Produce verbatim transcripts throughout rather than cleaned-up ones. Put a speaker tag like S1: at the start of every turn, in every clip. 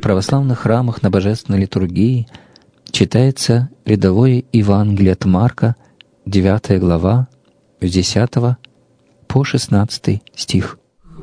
S1: православных храмах на божественной литургии читается рядовое Евангелие от Марка, девятая глава, с десятого по шестнадцатый стих.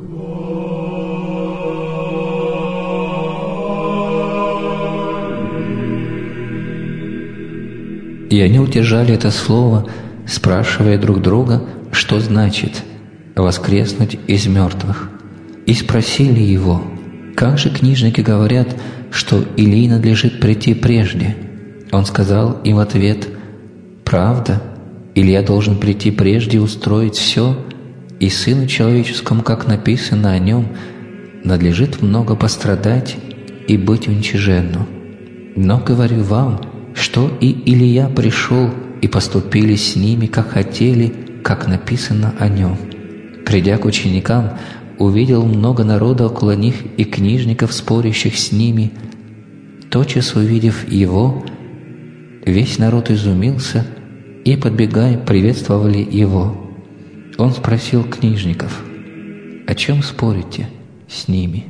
S1: И они удержали это слово, спрашивая друг друга, что значит «воскреснуть из мертвых». И спросили его: «Как же книжники говорят, что Илии надлежит прийти прежде?» Он сказал им в ответ: «Правда, Илия должен прийти прежде и устроить все, и Сыну Человеческому, как написано о нем, надлежит много пострадать и быть уничиженным. Но говорю вам, что и Илия пришел, и поступили с ними, как хотели, как написано о нем». Придя к ученикам, увидел много народа около них и книжников, спорящих с ними. Тотчас увидев его, весь народ изумился и, подбегая, приветствовали его. Он спросил книжников: «О чем спорите с ними?»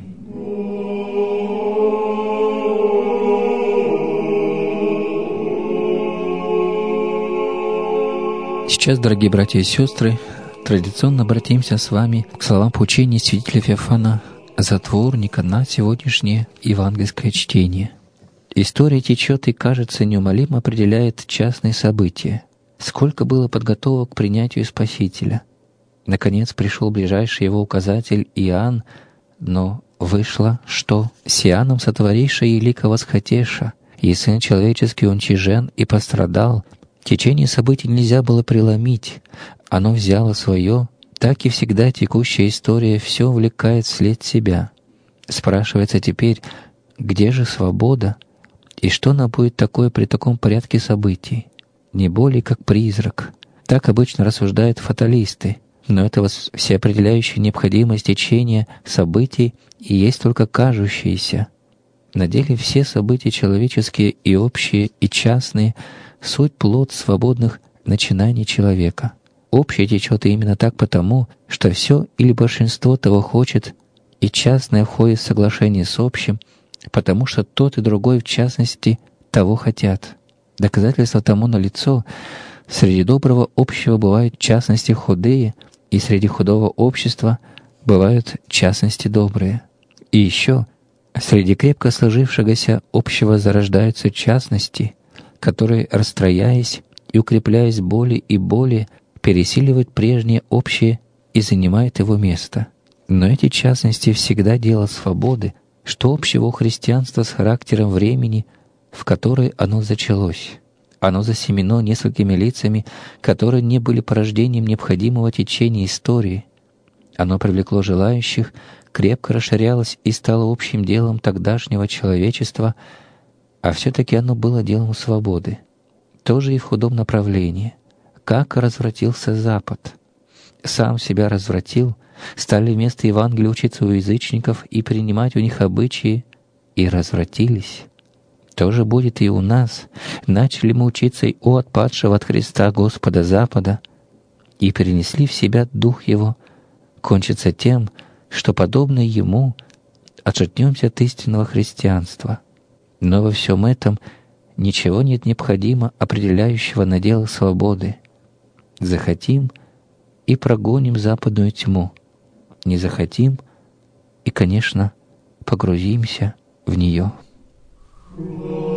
S1: Сейчас, дорогие братья и сестры, традиционно обратимся с вами к словам поучения святителя Феофана, затворника, на сегодняшнее евангельское чтение. История течет и, кажется, неумолимо определяет частные события. Сколько было подготовок к принятию Спасителя. Наконец пришел ближайший его указатель Иоанн, но вышло, что «с Иоанном сотворивший и лика восхотеша, и Сын Человеческий уничижен и пострадал». Течение событий нельзя было преломить, оно взяло свое, так и всегда текущая история все увлекает вслед себя. Спрашивается теперь, где же свобода, и что она будет такое при таком порядке событий? Не более как призрак. Так обычно рассуждают фаталисты, но это всеопределяющая необходимость течения событий и есть только кажущиеся. На деле все события человеческие и общие, и частные — суть плод свободных начинаний человека. Общее течет именно так потому, что все или большинство того хочет, и частное входит в соглашение с общим, потому что тот и другой, в частности, того хотят. Доказательство тому налицо: среди доброго общего бывают частности худые, и среди худого общества бывают частности добрые. И еще среди крепко сложившегося общего зарождаются частности, которые, расстрояясь и укрепляясь более и более, пересиливают прежнее общее и занимают его место. Но эти частности всегда дело свободы, что общего у христианства с характером времени, в которое оно зачалось. Оно засемено несколькими лицами, которые не были порождением необходимого течения истории. Оно привлекло желающих, крепко расширялось и стало общим делом тогдашнего человечества, а все-таки оно было делом свободы. Тоже и в худом направлении. Как развратился Запад. Сам себя развратил, стали вместо Евангелия учиться у язычников и принимать у них обычаи, и развратились. То же будет и у нас. Начали мы учиться и у отпадшего от Христа Господа Запада, и перенесли в себя Дух Его, кончится тем, что, подобно Ему, отшатнемся от истинного христианства. Но во всем этом ничего нет необходимо определяющего надела свободы. Захотим и прогоним западную тьму, не захотим и, конечно, погрузимся в нее.